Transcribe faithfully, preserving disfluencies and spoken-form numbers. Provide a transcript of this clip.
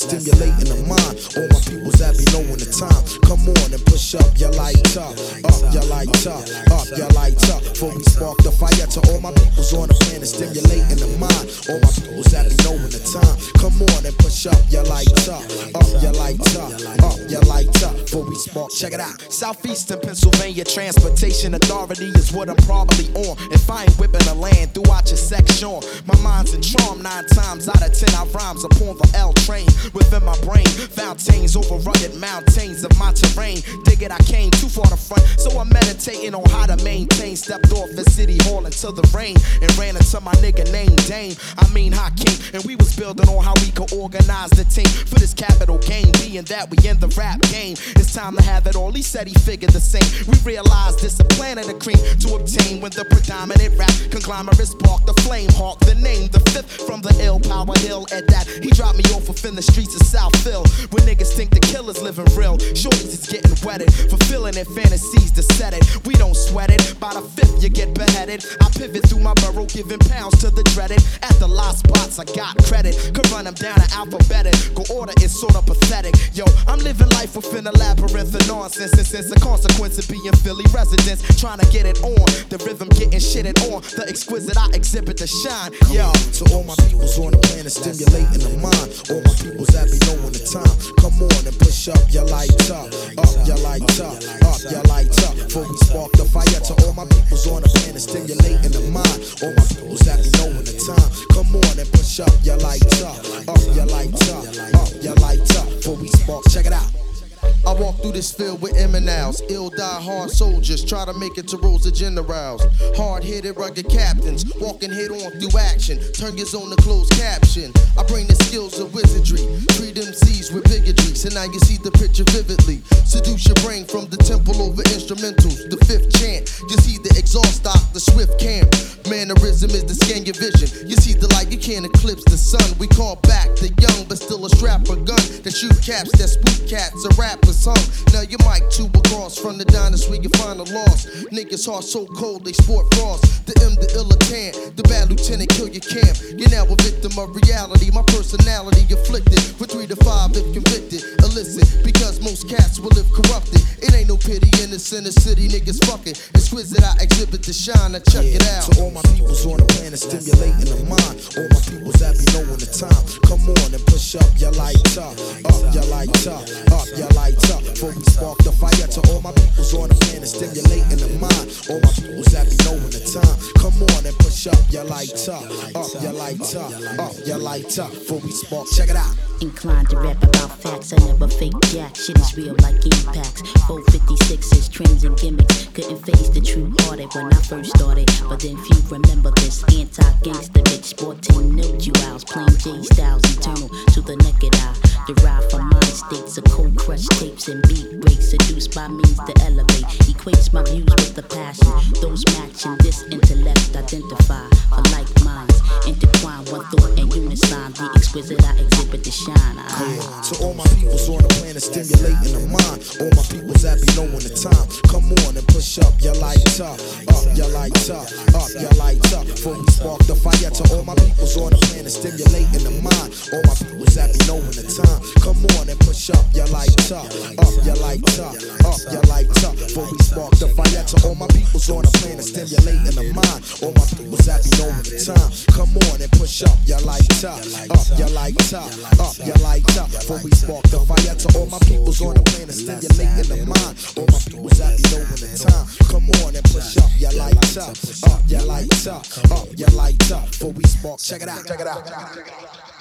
stimulating the mind. All my peoples that be knowing the time. Come on and push up your light up, up your light up, up your light up. Before we spark the fire to all my peoples on the planet, stimulating the mind. All my peoples that be knowing the time. Come on and push up your light up, up your light up, up your light up. Before we spark, check it out. Southeastern Pennsylvania Transportation Authority is what I'm probably on. If I ain't whipping the land throughout your section, my mind's in charm. Nine times out of ten I rhymes upon the L train. Within my brain, fountains over rugged mountains of my terrain. Dig it, I came too far to front, so I'm meditating on how to maintain. Stepped off the city hall into the rain and ran into my nigga named Dame. I mean Hakeem, and we was building on how we could organize the team for this capital game. Being that we in the rap game, it's time to have it all. He said he figured the same. We realized this a planet of cream to obtain when the predominant rap conglomerate sparked the flame hawk. The name, the fifth from the ill Power Hill. At that, he dropped me off within the streets of Southfield, where niggas think the killer's living real. Shorties is getting wetted, fulfilling their fantasies to set it. We don't sweat it. By the fifth, you get beheaded. I pivot through my borough, giving pounds to the dreaded. At the lost spots, I got credit. Could run them down in alphabetical order, it's sorta pathetic. Yo, I'm living life within a labyrinth of nonsense. And since the consequence of being Philly residents, trying to get it on. The rhythm getting shitted on. The exquisite I exhibit to shine. Yo, to all my peoples on the planet, stimulating the mind. All my peoples that be knowing the time. Come on and push up your light up, up your light up, up your light up. Before we spark the fire to all my peoples on the planet, stimulating the mind. All my peoples that be knowing the time. Come on and push up your light up, up your light up, up your light up. Before we spark, check it out. I walk through this field with eminals, ill die-hard soldiers, try to make it to rows of generals. Hard-headed, rugged captains, walking head-on through action, turn your zone to closed caption. I bring the skills of wizardry, treat M Cs with bigotry, so now you see the picture vividly. Seduce your brain from the temple over instrumentals, the fifth chant. You see the exhaust stock, the swift camp. Mannerism is to scan your vision. You see the light, you can't eclipse the sun. We call back the young, but still a strapper gun that shoot caps, that spook cats, a rapper's hung. Now your mic two across from the diners where you find a loss. Niggas heart so cold they sport frost. The M, the illitant, the bad lieutenant kill your camp. You're now a victim of reality. My personality afflicted with three to five if convicted. Illicit because most cats will live corrupted. It ain't no pity in the center city, niggas fucking exquisite. I exhibit the shine. Now check yeah, it out. To all my peoples on the planet, stimulating the mind. All my peoples that be knowing the time. Come on and push up your light up, up your light up, up your light up. Before we spark the fire to all my peoples on the planet, stimulating the mind. All my peoples that be knowing the time. Come on and push up your light up, up your light up, up your light up. Before we spark, check it out. Inclined to rap about facts, I never fake jack. Shit is real like impacts. four fifty-sixes, trends and gimmicks. Couldn't face the true hearted when I first started. But then few remember this anti-gangster rich sport team no duals. Plain J styles, eternal to the naked eye. Derived from mind states of cold crush tapes and beat breaks. Seduced by means to elevate. Equates my views with the passion. Those matching this intellect identify for like minds. Intertwine one thought and unison. The exquisite I exhibit the shine. Yeah. To all my peoples on the planet, stimulating the mind. All my peoples that be knowing the time. Come on and push up your light up, up your light up, up your light up. Before we spark the fire to all my peoples on the planet, stimulating the mind. All my peoples that be knowing the time. Come on and push up your light up, up your light up, up your light up. Before we spark the fire to all my peoples on the planet, stimulating the mind. All my peoples that be knowing the time. Come on and push up your light up, up your light up, up your light up. Before we spark the fire to all my peoples on the planet, stimulating the mind. All my peoples that be knowing the time. Come on and push up your light up, up your light up, up your light up. Before we spark, check it out, check it out.